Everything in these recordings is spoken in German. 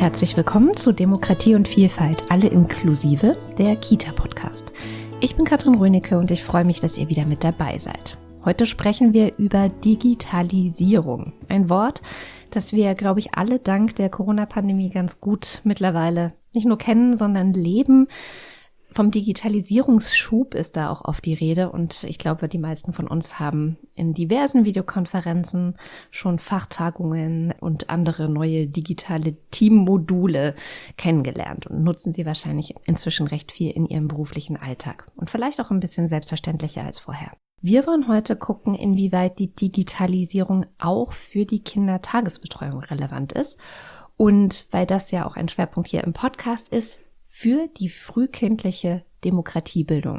Herzlich willkommen zu Demokratie und Vielfalt, alle inklusive, der Kita-Podcast. Ich bin Katrin Rönecke und ich freue mich, dass ihr wieder mit dabei seid. Heute sprechen wir über Digitalisierung. Ein Wort, das wir, glaube ich, alle dank der Corona-Pandemie ganz gut mittlerweile nicht nur kennen, sondern leben. Vom Digitalisierungsschub ist da auch oft die Rede und ich glaube, die meisten von uns haben in diversen Videokonferenzen schon Fachtagungen und andere neue digitale Teammodule kennengelernt und nutzen sie wahrscheinlich inzwischen recht viel in ihrem beruflichen Alltag und vielleicht auch ein bisschen selbstverständlicher als vorher. Wir wollen heute gucken, inwieweit die Digitalisierung auch für die Kindertagesbetreuung relevant ist und weil das ja auch ein Schwerpunkt hier im Podcast ist, für die frühkindliche Demokratiebildung.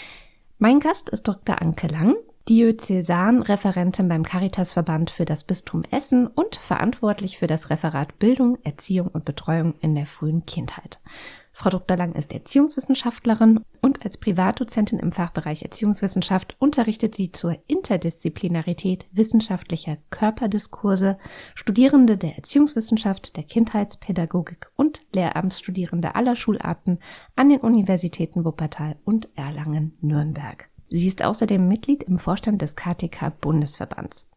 Mein Gast ist Dr. Anke Lang, Diözesanreferentin beim Caritasverband für das Bistum Essen und verantwortlich für das Referat Bildung, Erziehung und Betreuung in der frühen Kindheit. Frau Dr. Lang ist Erziehungswissenschaftlerin und als Privatdozentin im Fachbereich Erziehungswissenschaft unterrichtet sie zur Interdisziplinarität wissenschaftlicher Körperdiskurse Studierende der Erziehungswissenschaft, der Kindheitspädagogik und Lehramtsstudierende aller Schularten an den Universitäten Wuppertal und Erlangen-Nürnberg. Sie ist außerdem Mitglied im Vorstand des KTK-Bundesverbands.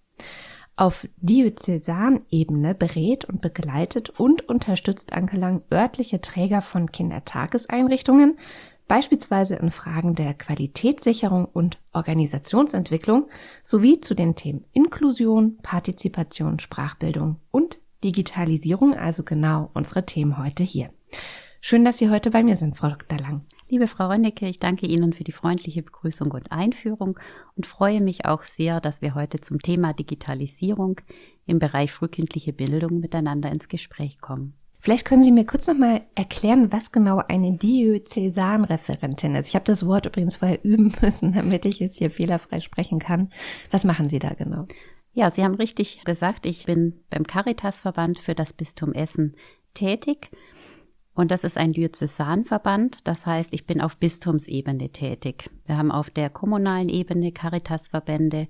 Auf Diözesanebene berät und begleitet und unterstützt Anke Lang örtliche Träger von Kindertageseinrichtungen, beispielsweise in Fragen der Qualitätssicherung und Organisationsentwicklung sowie zu den Themen Inklusion, Partizipation, Sprachbildung und Digitalisierung, also genau unsere Themen heute hier. Schön, dass Sie heute bei mir sind, Frau Dr. Lang. Liebe Frau Rönecke, ich danke Ihnen für die freundliche Begrüßung und Einführung und freue mich auch sehr, dass wir heute zum Thema Digitalisierung im Bereich frühkindliche Bildung miteinander ins Gespräch kommen. Vielleicht können Sie mir kurz nochmal erklären, was genau eine Diözesanreferentin ist. Ich habe das Wort übrigens vorher üben müssen, damit ich es hier fehlerfrei sprechen kann. Was machen Sie da genau? Ja, Sie haben richtig gesagt, ich bin beim Caritasverband für das Bistum Essen tätig. Und das ist ein Diözesanverband, das heißt, ich bin auf Bistumsebene tätig. Wir haben auf der kommunalen Ebene Caritasverbände,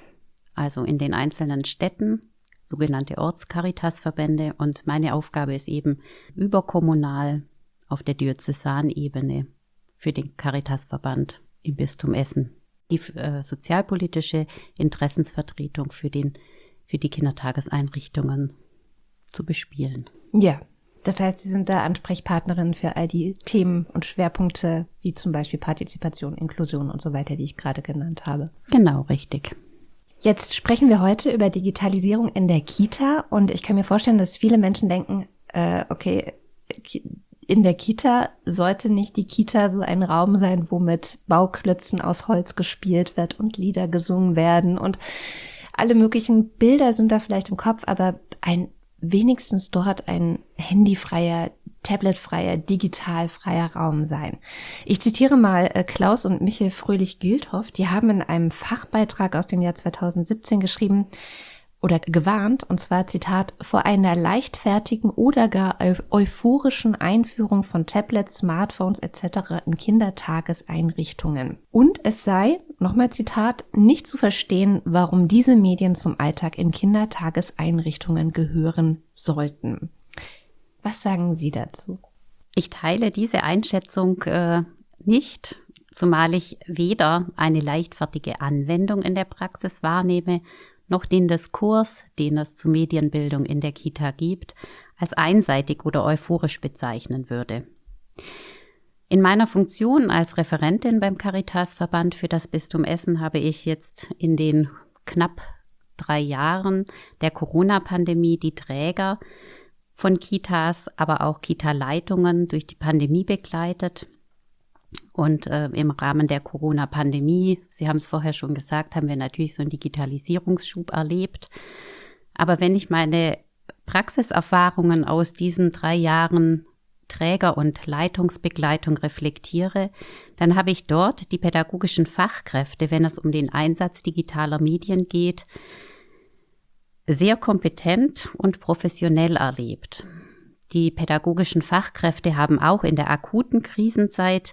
also in den einzelnen Städten, sogenannte Ortscaritasverbände. Und meine Aufgabe ist eben überkommunal auf der Diözesanebene für den Caritasverband im Bistum Essen. Die sozialpolitische Interessensvertretung für die Kindertageseinrichtungen zu bespielen. Ja. Das heißt, Sie sind da Ansprechpartnerin für all die Themen und Schwerpunkte, wie zum Beispiel Partizipation, Inklusion und so weiter, die ich gerade genannt habe. Genau, richtig. Jetzt sprechen wir heute über Digitalisierung in der Kita und ich kann mir vorstellen, dass viele Menschen denken, okay, in der Kita sollte nicht die Kita so ein Raum sein, wo mit Bauklötzen aus Holz gespielt wird und Lieder gesungen werden und alle möglichen Bilder sind da vielleicht im Kopf, aber wenigstens dort ein handyfreier, tabletfreier, digitalfreier Raum sein. Ich zitiere mal Klaus und Michel Fröhlich-Gildhoff. Die haben in einem Fachbeitrag aus dem Jahr 2017 geschrieben oder gewarnt, und zwar Zitat, vor einer leichtfertigen oder gar euphorischen Einführung von Tablets, Smartphones etc. in Kindertageseinrichtungen. Und es sei, nochmal Zitat, nicht zu verstehen, warum diese Medien zum Alltag in Kindertageseinrichtungen gehören sollten. Was sagen Sie dazu? Ich teile diese Einschätzung nicht, zumal ich weder eine leichtfertige Anwendung in der Praxis wahrnehme, noch den Diskurs, den es zur Medienbildung in der Kita gibt, als einseitig oder euphorisch bezeichnen würde. In meiner Funktion als Referentin beim Caritasverband für das Bistum Essen habe ich jetzt in den knapp 3 Jahren der Corona-Pandemie die Träger von Kitas, aber auch Kita-Leitungen durch die Pandemie begleitet. Und im Rahmen der Corona-Pandemie, Sie haben es vorher schon gesagt, haben wir natürlich so einen Digitalisierungsschub erlebt. Aber wenn ich meine Praxiserfahrungen aus diesen 3 Jahren Träger- und Leitungsbegleitung reflektiere, dann habe ich dort die pädagogischen Fachkräfte, wenn es um den Einsatz digitaler Medien geht, sehr kompetent und professionell erlebt. Die pädagogischen Fachkräfte haben auch in der akuten Krisenzeit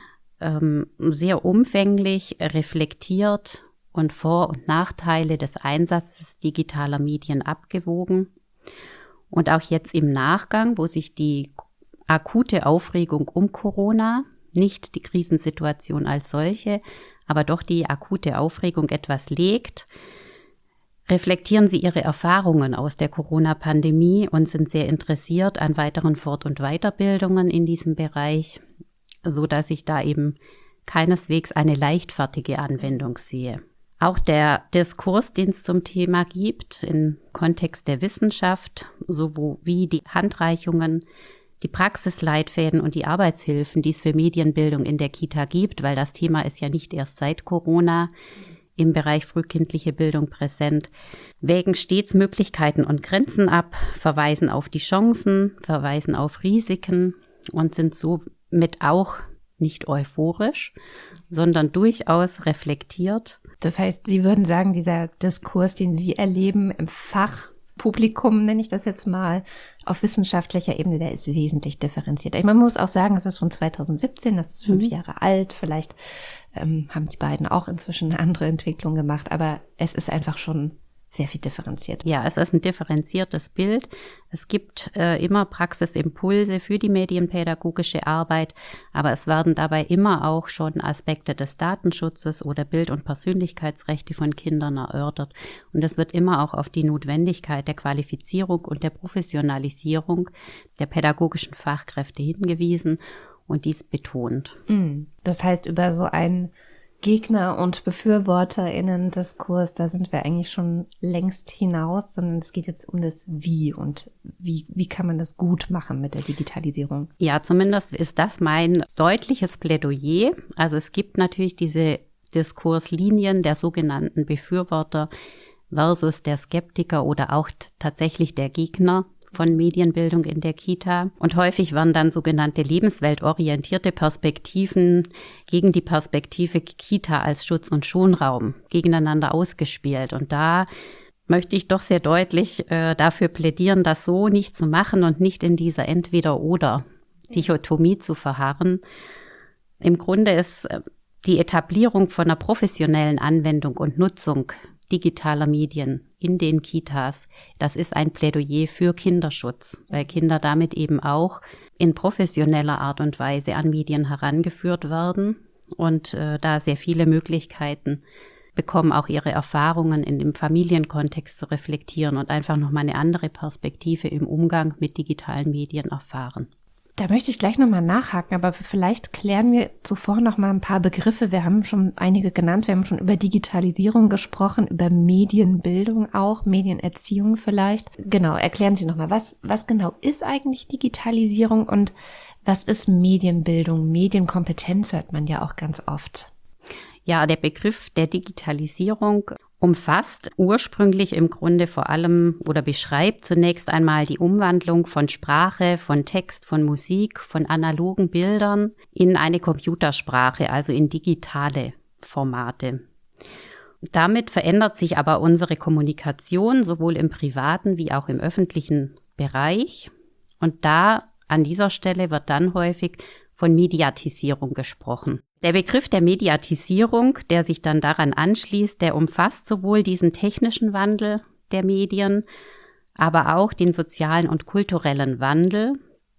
sehr umfänglich reflektiert und Vor- und Nachteile des Einsatzes digitaler Medien abgewogen. Und auch jetzt im Nachgang, wo sich die akute Aufregung um Corona, nicht die Krisensituation als solche, aber doch die akute Aufregung etwas legt, reflektieren sie ihre Erfahrungen aus der Corona-Pandemie und sind sehr interessiert an weiteren Fort- und Weiterbildungen in diesem Bereich, so dass ich da eben keineswegs eine leichtfertige Anwendung sehe. Auch der Diskurs, den es zum Thema gibt, im Kontext der Wissenschaft, sowie die Handreichungen, die Praxisleitfäden und die Arbeitshilfen, die es für Medienbildung in der Kita gibt, weil das Thema ist ja nicht erst seit Corona im Bereich frühkindliche Bildung präsent, wägen stets Möglichkeiten und Grenzen ab, verweisen auf die Chancen, verweisen auf Risiken und sind somit auch nicht euphorisch, sondern durchaus reflektiert. Das heißt, Sie würden sagen, dieser Diskurs, den Sie erleben im Fachpublikum, nenne ich das jetzt mal, auf wissenschaftlicher Ebene, der ist wesentlich differenzierter. Man muss auch sagen, es ist von 2017, das ist 5 Jahre alt. Vielleicht haben die beiden auch inzwischen eine andere Entwicklung gemacht, aber es ist einfach schon sehr viel differenziert. Ja, es ist ein differenziertes Bild. Es gibt immer Praxisimpulse für die medienpädagogische Arbeit, aber es werden dabei immer auch schon Aspekte des Datenschutzes oder Bild- und Persönlichkeitsrechte von Kindern erörtert. Und es wird immer auch auf die Notwendigkeit der Qualifizierung und der Professionalisierung der pädagogischen Fachkräfte hingewiesen und dies betont. Das heißt, über so einen Gegner- und BefürworterInnen-Diskurs, da sind wir eigentlich schon längst hinaus, sondern es geht jetzt um das Wie und wie kann man das gut machen mit der Digitalisierung. Ja, zumindest ist das mein deutliches Plädoyer. Also es gibt natürlich diese Diskurslinien der sogenannten Befürworter versus der Skeptiker oder auch tatsächlich der Gegner von Medienbildung in der Kita. Und häufig werden dann sogenannte lebensweltorientierte Perspektiven gegen die Perspektive Kita als Schutz- und Schonraum gegeneinander ausgespielt. Und da möchte ich doch sehr deutlich dafür plädieren, das so nicht zu machen und nicht in dieser Entweder-oder-Dichotomie zu verharren. Im Grunde ist die Etablierung von einer professionellen Anwendung und Nutzung digitaler Medien in den Kitas, das ist ein Plädoyer für Kinderschutz, weil Kinder damit eben auch in professioneller Art und Weise an Medien herangeführt werden und da sehr viele Möglichkeiten bekommen, auch ihre Erfahrungen in dem Familienkontext zu reflektieren und einfach nochmal eine andere Perspektive im Umgang mit digitalen Medien erfahren. Da möchte ich gleich nochmal nachhaken, aber vielleicht klären wir zuvor nochmal ein paar Begriffe. Wir haben schon einige genannt. Wir haben schon über Digitalisierung gesprochen, über Medienbildung auch, Medienerziehung vielleicht. Genau, erklären Sie nochmal, was genau ist eigentlich Digitalisierung und was ist Medienbildung? Medienkompetenz hört man ja auch ganz oft. Ja, der Begriff der Digitalisierung umfasst ursprünglich im Grunde vor allem oder beschreibt zunächst einmal die Umwandlung von Sprache, von Text, von Musik, von analogen Bildern in eine Computersprache, also in digitale Formate. Damit verändert sich aber unsere Kommunikation sowohl im privaten wie auch im öffentlichen Bereich. Und an dieser Stelle wird dann häufig von Mediatisierung gesprochen. Der Begriff der Mediatisierung, der sich dann daran anschließt, der umfasst sowohl diesen technischen Wandel der Medien, aber auch den sozialen und kulturellen Wandel,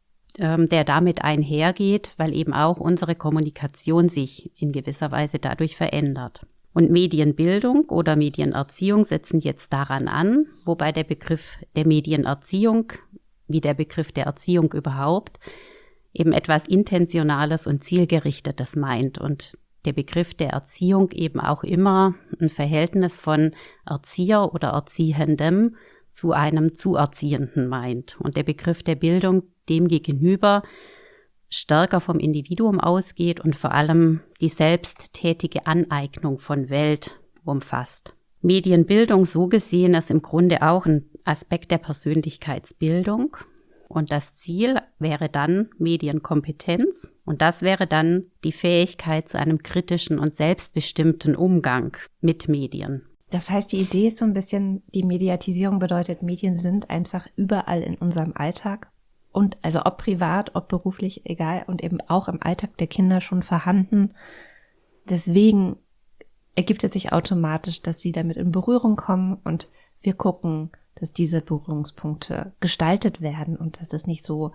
der damit einhergeht, weil eben auch unsere Kommunikation sich in gewisser Weise dadurch verändert. Und Medienbildung oder Medienerziehung setzen jetzt daran an, wobei der Begriff der Medienerziehung, wie der Begriff der Erziehung überhaupt, eben etwas Intentionales und Zielgerichtetes meint und der Begriff der Erziehung eben auch immer ein Verhältnis von Erzieher oder Erziehendem zu einem Zuerziehenden meint und der Begriff der Bildung demgegenüber stärker vom Individuum ausgeht und vor allem die selbsttätige Aneignung von Welt umfasst. Medienbildung so gesehen ist im Grunde auch ein Aspekt der Persönlichkeitsbildung. Und das Ziel wäre dann Medienkompetenz und das wäre dann die Fähigkeit zu einem kritischen und selbstbestimmten Umgang mit Medien. Das heißt, die Idee ist so ein bisschen, die Mediatisierung bedeutet, Medien sind einfach überall in unserem Alltag und also ob privat, ob beruflich, egal und eben auch im Alltag der Kinder schon vorhanden. Deswegen ergibt es sich automatisch, dass sie damit in Berührung kommen und wir gucken, dass diese Berührungspunkte gestaltet werden und dass es nicht so,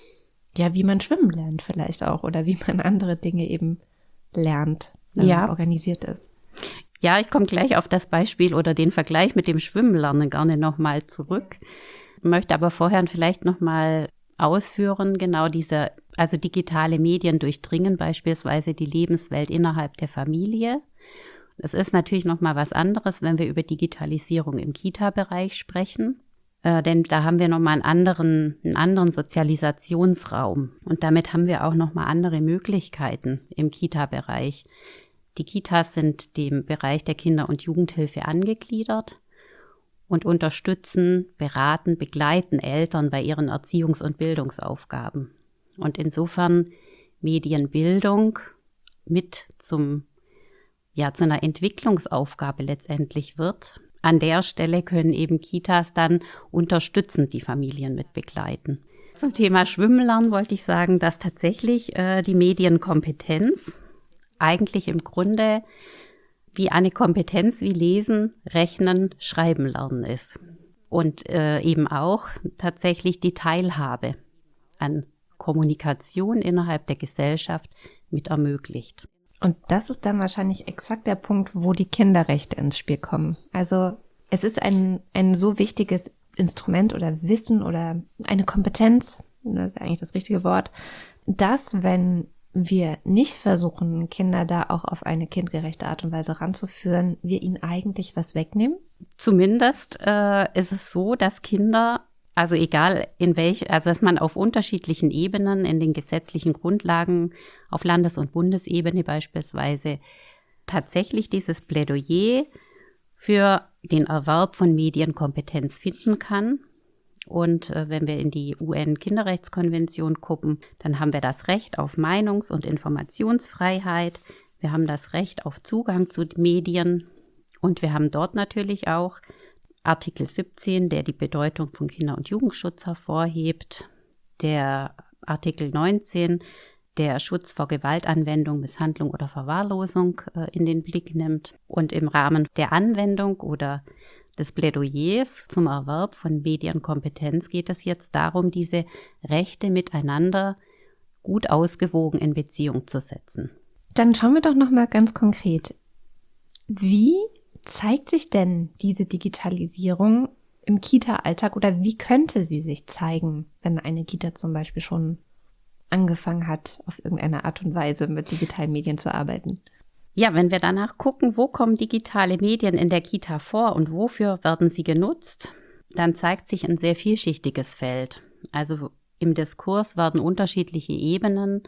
ja, wie man schwimmen lernt vielleicht auch oder wie man andere Dinge eben lernt, organisiert ist. Ja, ich komme gleich auf das Beispiel oder den Vergleich mit dem Schwimmenlernen gerne nochmal zurück. Möchte aber vorher vielleicht nochmal ausführen, genau also digitale Medien durchdringen beispielsweise die Lebenswelt innerhalb der Familie. Es ist natürlich nochmal was anderes, wenn wir über Digitalisierung im Kita-Bereich sprechen, denn da haben wir nochmal einen anderen Sozialisationsraum und damit haben wir auch nochmal andere Möglichkeiten im Kita-Bereich. Die Kitas sind dem Bereich der Kinder- und Jugendhilfe angegliedert und unterstützen, beraten, begleiten Eltern bei ihren Erziehungs- und Bildungsaufgaben. Und insofern Medienbildung mit zu einer Entwicklungsaufgabe letztendlich wird. An der Stelle können eben Kitas dann unterstützend die Familien mit begleiten. Zum Thema Schwimmenlernen wollte ich sagen, dass tatsächlich die Medienkompetenz eigentlich im Grunde wie eine Kompetenz wie Lesen, Rechnen, Schreiben lernen ist. Und eben auch tatsächlich die Teilhabe an Kommunikation innerhalb der Gesellschaft mit ermöglicht. Und das ist dann wahrscheinlich exakt der Punkt, wo die Kinderrechte ins Spiel kommen. Also es ist ein so wichtiges Instrument oder Wissen oder eine Kompetenz, das ist eigentlich das richtige Wort, dass, wenn wir nicht versuchen, Kinder da auch auf eine kindgerechte Art und Weise ranzuführen, wir ihnen eigentlich was wegnehmen? Zumindest ist es so, dass Kinder, also egal dass man auf unterschiedlichen Ebenen in den gesetzlichen Grundlagen auf Landes- und Bundesebene beispielsweise tatsächlich dieses Plädoyer für den Erwerb von Medienkompetenz finden kann. Und wenn wir in die UN-Kinderrechtskonvention gucken, dann haben wir das Recht auf Meinungs- und Informationsfreiheit. Wir haben das Recht auf Zugang zu Medien. Und wir haben dort natürlich auch Artikel 17, der die Bedeutung von Kinder- und Jugendschutz hervorhebt. Der Artikel 19, der Schutz vor Gewaltanwendung, Misshandlung oder Verwahrlosung in den Blick nimmt. Und im Rahmen der Anwendung oder des Plädoyers zum Erwerb von Medienkompetenz geht es jetzt darum, diese Rechte miteinander gut ausgewogen in Beziehung zu setzen. Dann schauen wir doch nochmal ganz konkret. Wie zeigt sich denn diese Digitalisierung im Kita-Alltag oder wie könnte sie sich zeigen, wenn eine Kita zum Beispiel schon angefangen hat, auf irgendeine Art und Weise mit digitalen Medien zu arbeiten? Ja, wenn wir danach gucken, wo kommen digitale Medien in der Kita vor und wofür werden sie genutzt, dann zeigt sich ein sehr vielschichtiges Feld. Also im Diskurs werden unterschiedliche Ebenen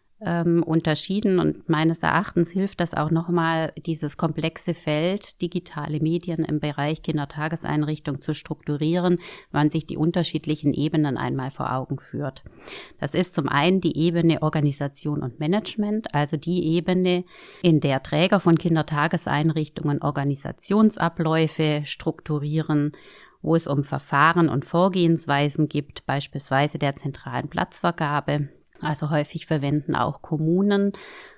unterschieden und meines Erachtens hilft das auch nochmal, dieses komplexe Feld digitale Medien im Bereich Kindertageseinrichtung zu strukturieren, wenn man sich die unterschiedlichen Ebenen einmal vor Augen führt. Das ist zum einen die Ebene Organisation und Management, also die Ebene, in der Träger von Kindertageseinrichtungen Organisationsabläufe strukturieren, wo es um Verfahren und Vorgehensweisen gibt, beispielsweise der zentralen Platzvergabe. Also häufig verwenden auch Kommunen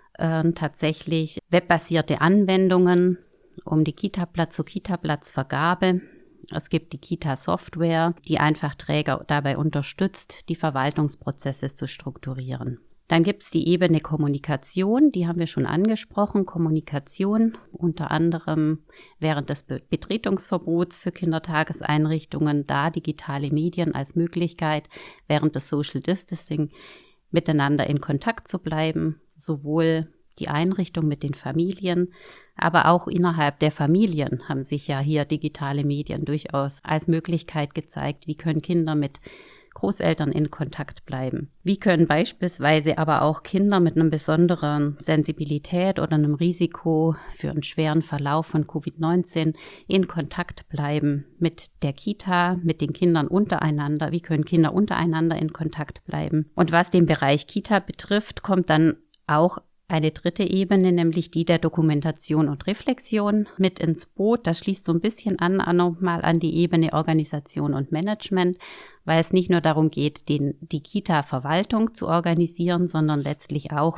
tatsächlich webbasierte Anwendungen um die zur Kita-Platzvergabe. Es gibt die Kita-Software, die einfach Träger dabei unterstützt, die Verwaltungsprozesse zu strukturieren. Dann gibt es die Ebene Kommunikation, die haben wir schon angesprochen. Kommunikation unter anderem während des Betretungsverbots für Kindertageseinrichtungen, da digitale Medien als Möglichkeit, während des Social Distancing miteinander in Kontakt zu bleiben, sowohl die Einrichtung mit den Familien, aber auch innerhalb der Familien haben sich ja hier digitale Medien durchaus als Möglichkeit gezeigt. Wie können Kinder mit Großeltern in Kontakt bleiben? Wie können beispielsweise aber auch Kinder mit einer besonderen Sensibilität oder einem Risiko für einen schweren Verlauf von Covid-19 in Kontakt bleiben mit der Kita, mit den Kindern untereinander? Wie können Kinder untereinander in Kontakt bleiben? Und was den Bereich Kita betrifft, kommt dann auch eine dritte Ebene, nämlich die der Dokumentation und Reflexion mit ins Boot. Das schließt so ein bisschen nochmal an die Ebene Organisation und Management, weil es nicht nur darum geht, die Kita-Verwaltung zu organisieren, sondern letztlich auch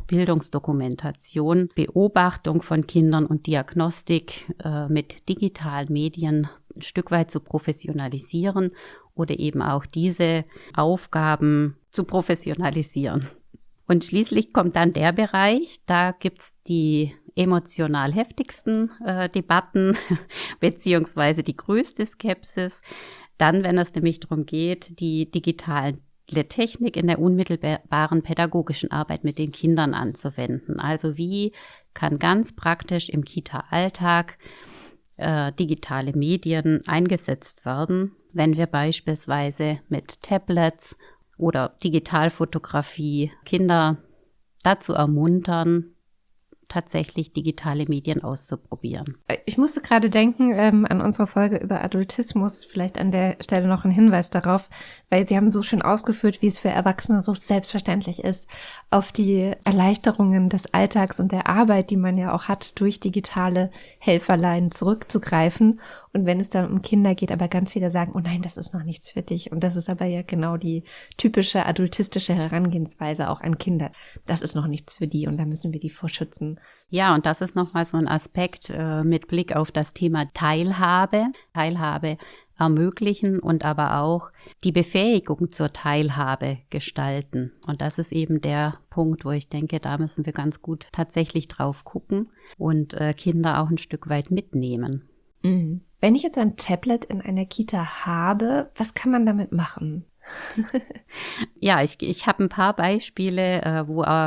Bildungsdokumentation, Beobachtung von Kindern und Diagnostik mit digitalen Medien ein Stück weit zu professionalisieren oder eben auch diese Aufgaben zu professionalisieren. Und schließlich kommt dann der Bereich, da gibt's die emotional heftigsten Debatten beziehungsweise die größte Skepsis. Dann, wenn es nämlich darum geht, die digitale Technik in der unmittelbaren pädagogischen Arbeit mit den Kindern anzuwenden. Also wie kann ganz praktisch im Kita-Alltag digitale Medien eingesetzt werden, wenn wir beispielsweise mit Tablets oder Digitalfotografie Kinder dazu ermuntern, tatsächlich digitale Medien auszuprobieren. Ich musste gerade denken an unsere Folge über Adultismus, vielleicht an der Stelle noch ein Hinweis darauf, weil Sie haben so schön ausgeführt, wie es für Erwachsene so selbstverständlich ist, auf die Erleichterungen des Alltags und der Arbeit, die man ja auch hat, durch digitale Helferlein zurückzugreifen. Und wenn es dann um Kinder geht, aber ganz viele sagen, oh nein, das ist noch nichts für dich. Und das ist aber ja genau die typische adultistische Herangehensweise auch an Kinder. Das ist noch nichts für die und da müssen wir die vor schützen. Ja, und das ist nochmal so ein Aspekt mit Blick auf das Thema Teilhabe. Teilhabe ermöglichen und aber auch die Befähigung zur Teilhabe gestalten. Und das ist eben der Punkt, wo ich denke, da müssen wir ganz gut tatsächlich drauf gucken und Kinder auch ein Stück weit mitnehmen. Mhm. Wenn ich jetzt ein Tablet in einer Kita habe, was kann man damit machen? Ja, ich habe ein paar Beispiele,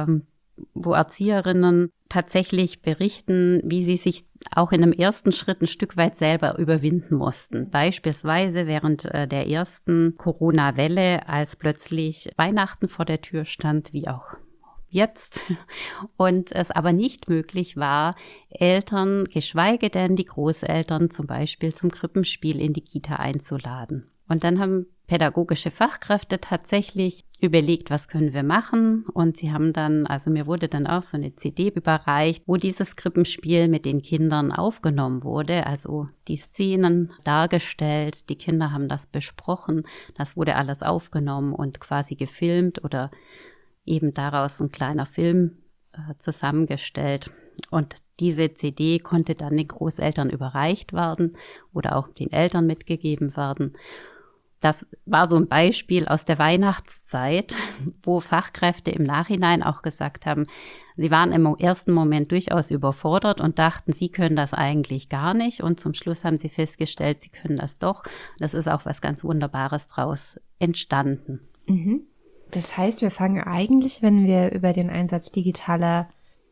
wo Erzieherinnen tatsächlich berichten, wie sie sich auch in einem ersten Schritt ein Stück weit selber überwinden mussten. Beispielsweise während der ersten Corona-Welle, als plötzlich Weihnachten vor der Tür stand, wie auch jetzt, und es aber nicht möglich war, Eltern, geschweige denn die Großeltern zum Beispiel zum Krippenspiel in die Kita einzuladen. Und dann haben pädagogische Fachkräfte tatsächlich überlegt, was können wir machen, und sie haben dann, also mir wurde dann auch so eine CD überreicht, wo dieses Krippenspiel mit den Kindern aufgenommen wurde, also die Szenen dargestellt, die Kinder haben das besprochen, das wurde alles aufgenommen und quasi gefilmt oder eben daraus ein kleiner Film zusammengestellt. Und diese CD konnte dann den Großeltern überreicht werden oder auch den Eltern mitgegeben werden. Das war so ein Beispiel aus der Weihnachtszeit, wo Fachkräfte im Nachhinein auch gesagt haben, sie waren im ersten Moment durchaus überfordert und dachten, sie können das eigentlich gar nicht. Und zum Schluss haben sie festgestellt, sie können das doch. Das ist auch was ganz Wunderbares draus entstanden. Mhm. Das heißt, wir fangen eigentlich, wenn wir über den Einsatz digitaler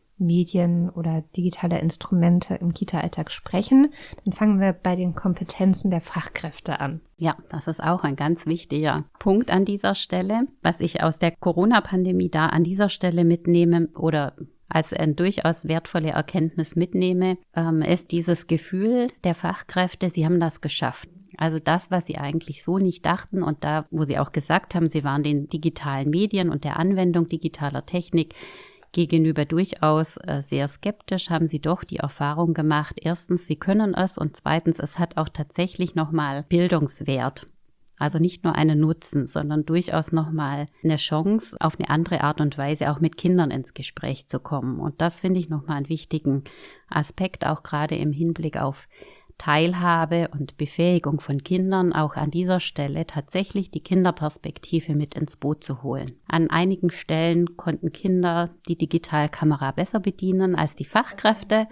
Medien oder digitaler Instrumente im Kita-Alltag sprechen, dann fangen wir bei den Kompetenzen der Fachkräfte an. Ja, das ist auch ein ganz wichtiger Punkt an dieser Stelle. Was ich aus der Corona-Pandemie da an dieser Stelle mitnehme oder als eine durchaus wertvolle Erkenntnis mitnehme, ist dieses Gefühl der Fachkräfte, sie haben das geschafft. Also das, was sie eigentlich so nicht dachten und da, wo sie auch gesagt haben, sie waren den digitalen Medien und der Anwendung digitaler Technik gegenüber durchaus sehr skeptisch, haben sie doch die Erfahrung gemacht, erstens, sie können es und zweitens, es hat auch tatsächlich nochmal Bildungswert. Also nicht nur einen Nutzen, sondern durchaus nochmal eine Chance, auf eine andere Art und Weise auch mit Kindern ins Gespräch zu kommen. Und das finde ich nochmal einen wichtigen Aspekt, auch gerade im Hinblick auf Teilhabe und Befähigung von Kindern, auch an dieser Stelle tatsächlich die Kinderperspektive mit ins Boot zu holen. An einigen Stellen konnten Kinder die Digitalkamera besser bedienen als die Fachkräfte.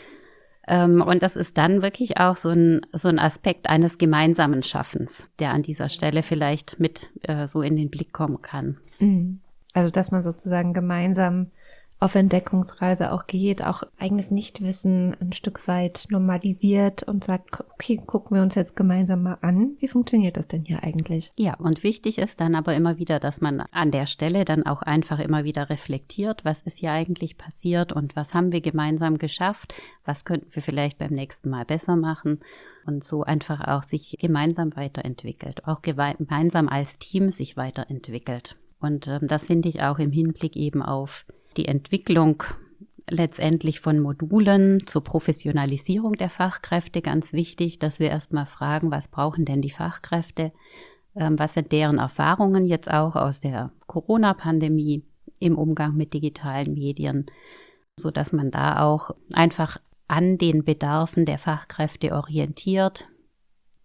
Und das ist dann wirklich auch so ein Aspekt eines gemeinsamen Schaffens, der an dieser Stelle vielleicht mit so in den Blick kommen kann. Also, dass man sozusagen gemeinsam auf Entdeckungsreise auch geht, auch eigenes Nichtwissen ein Stück weit normalisiert und sagt, okay, gucken wir uns jetzt gemeinsam mal an. Wie funktioniert das denn hier eigentlich? Ja, und wichtig ist dann aber immer wieder, dass man an der Stelle dann auch einfach immer wieder reflektiert, was ist hier eigentlich passiert und was haben wir gemeinsam geschafft, was könnten wir vielleicht beim nächsten Mal besser machen und so einfach auch sich gemeinsam weiterentwickelt, auch gemeinsam als Team sich weiterentwickelt. Und das finde ich auch im Hinblick eben auf die Entwicklung letztendlich von Modulen zur Professionalisierung der Fachkräfte ganz wichtig, dass wir erstmal fragen, was brauchen denn die Fachkräfte, was sind deren Erfahrungen jetzt auch aus der Corona-Pandemie im Umgang mit digitalen Medien, sodass man da auch einfach an den Bedarfen der Fachkräfte orientiert,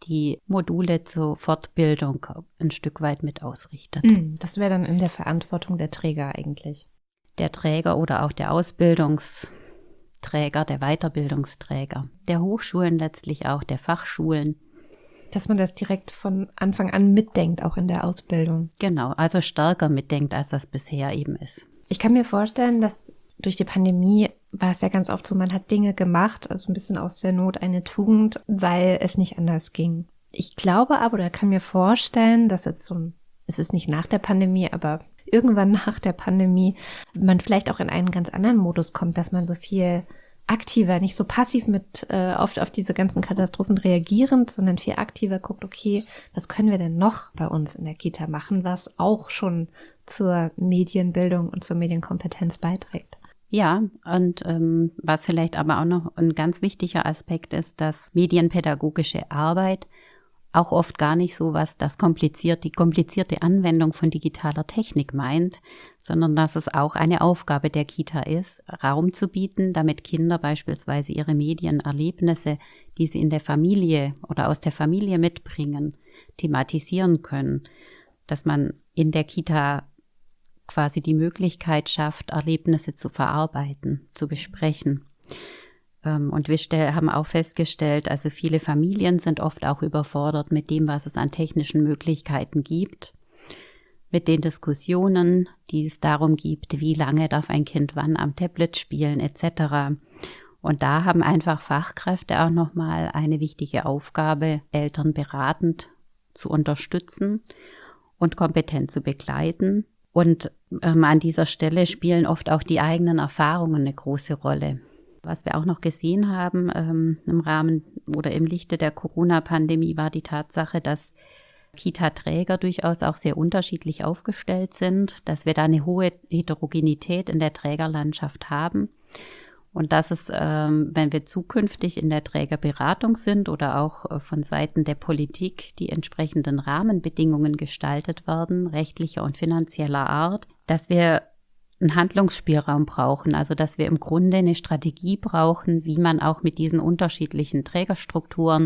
die Module zur Fortbildung ein Stück weit mit ausrichtet. Das wäre dann in der Verantwortung der Träger eigentlich. Der Träger oder auch der Ausbildungsträger, der Weiterbildungsträger, der Hochschulen letztlich auch, der Fachschulen. Dass man das direkt von Anfang an mitdenkt, auch in der Ausbildung. Genau, also stärker mitdenkt, als das bisher eben ist. Ich kann mir vorstellen, dass durch die Pandemie war es ja ganz oft so, man hat Dinge gemacht, also ein bisschen aus der Not eine Tugend, weil es nicht anders ging. Ich glaube aber, oder kann mir vorstellen, dass jetzt es ist nicht nach der Pandemie, aber irgendwann nach der Pandemie, man vielleicht auch in einen ganz anderen Modus kommt, dass man so viel aktiver, nicht so passiv mit oft auf diese ganzen Katastrophen reagierend, sondern viel aktiver guckt, okay, was können wir denn noch bei uns in der Kita machen, was auch schon zur Medienbildung und zur Medienkompetenz beiträgt. Ja, und was vielleicht aber auch noch ein ganz wichtiger Aspekt ist, dass medienpädagogische Arbeit auch oft gar nicht so was die komplizierte Anwendung von digitaler Technik meint, sondern dass es auch eine Aufgabe der Kita ist, Raum zu bieten, damit Kinder beispielsweise ihre Medienerlebnisse, die sie in der Familie oder aus der Familie mitbringen, thematisieren können, dass man in der Kita quasi die Möglichkeit schafft, Erlebnisse zu verarbeiten, zu besprechen. Und wir haben auch festgestellt, also viele Familien sind oft auch überfordert mit dem, was es an technischen Möglichkeiten gibt, mit den Diskussionen, die es darum gibt, wie lange darf ein Kind wann am Tablet spielen etc. Und da haben einfach Fachkräfte auch nochmal eine wichtige Aufgabe, Eltern beratend zu unterstützen und kompetent zu begleiten. Und an dieser Stelle spielen oft auch die eigenen Erfahrungen eine große Rolle. Was wir auch noch gesehen haben im Rahmen oder im Lichte der Corona-Pandemie war die Tatsache, dass Kita-Träger durchaus auch sehr unterschiedlich aufgestellt sind, dass wir da eine hohe Heterogenität in der Trägerlandschaft haben und dass es, wenn wir zukünftig in der Trägerberatung sind oder auch von Seiten der Politik die entsprechenden Rahmenbedingungen gestaltet werden, rechtlicher und finanzieller Art, dass wir einen Handlungsspielraum brauchen, also dass wir im Grunde eine Strategie brauchen, wie man auch mit diesen unterschiedlichen Trägerstrukturen,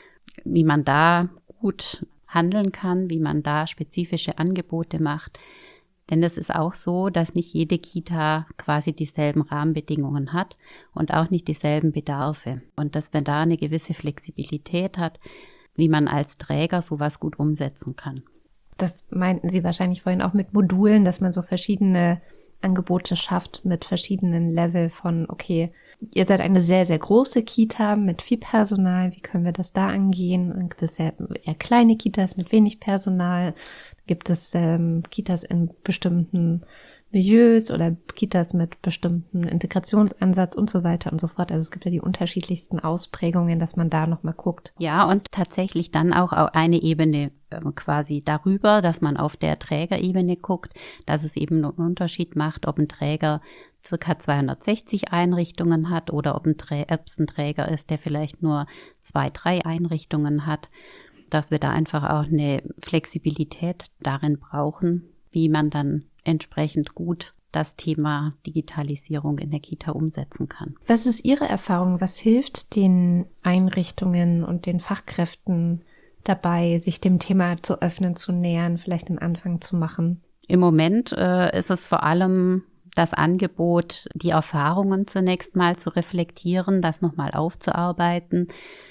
wie man da gut handeln kann, wie man da spezifische Angebote macht. Denn es ist auch so, dass nicht jede Kita quasi dieselben Rahmenbedingungen hat und auch nicht dieselben Bedarfe. Und dass man da eine gewisse Flexibilität hat, wie man als Träger sowas gut umsetzen kann. Das meinten Sie wahrscheinlich vorhin auch mit Modulen, dass man so verschiedene Angebote schafft mit verschiedenen Level von, okay, ihr seid eine sehr, sehr große Kita mit viel Personal, wie können wir das da angehen? Dann gibt es eher kleine Kitas mit wenig Personal, gibt es Kitas in bestimmten Milieus oder Kitas mit bestimmten Integrationsansatz und so weiter und so fort. Also es gibt ja die unterschiedlichsten Ausprägungen, dass man da nochmal guckt. Ja, und tatsächlich dann auch eine Ebene quasi darüber, dass man auf der Trägerebene guckt, dass es eben einen Unterschied macht, ob ein Träger circa 260 Einrichtungen hat oder ob es ein Träger ist, der vielleicht nur 2, 3 Einrichtungen hat, dass wir da einfach auch eine Flexibilität darin brauchen, wie man dann entsprechend gut das Thema Digitalisierung in der Kita umsetzen kann. Was ist Ihre Erfahrung? Was hilft den Einrichtungen und den Fachkräften dabei, sich dem Thema zu öffnen, zu nähern, vielleicht einen Anfang zu machen? Im Moment ist es vor allem das Angebot, die Erfahrungen zunächst mal zu reflektieren, das nochmal aufzuarbeiten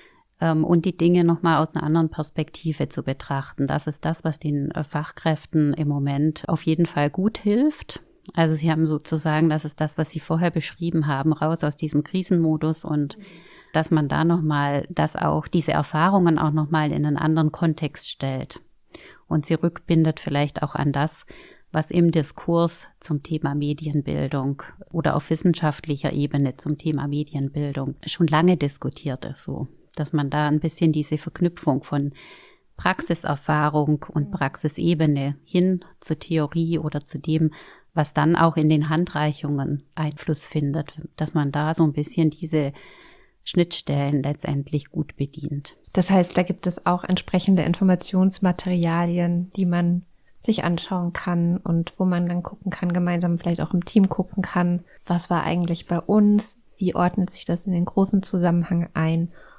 und die Dinge nochmal aus einer anderen Perspektive zu betrachten. Das ist das, was den Fachkräften im Moment auf jeden Fall gut hilft. Also sie haben sozusagen, das ist das, was Sie vorher beschrieben haben, raus aus diesem Krisenmodus und dass man da nochmal, dass auch diese Erfahrungen auch nochmal in einen anderen Kontext stellt und sie rückbindet vielleicht auch an das, was im Diskurs zum Thema Medienbildung oder auf wissenschaftlicher Ebene zum Thema Medienbildung schon lange diskutiert ist, so, dass man da ein bisschen diese Verknüpfung von Praxiserfahrung und Praxisebene hin zur Theorie oder zu dem, was dann auch in den Handreichungen Einfluss findet, dass man da so ein bisschen diese Schnittstellen letztendlich gut bedient. Das heißt, da gibt es auch entsprechende Informationsmaterialien, die man sich anschauen kann und wo man dann gucken kann, gemeinsam vielleicht auch im Team gucken kann, was war eigentlich bei uns, wie ordnet sich das in den großen Zusammenhang ein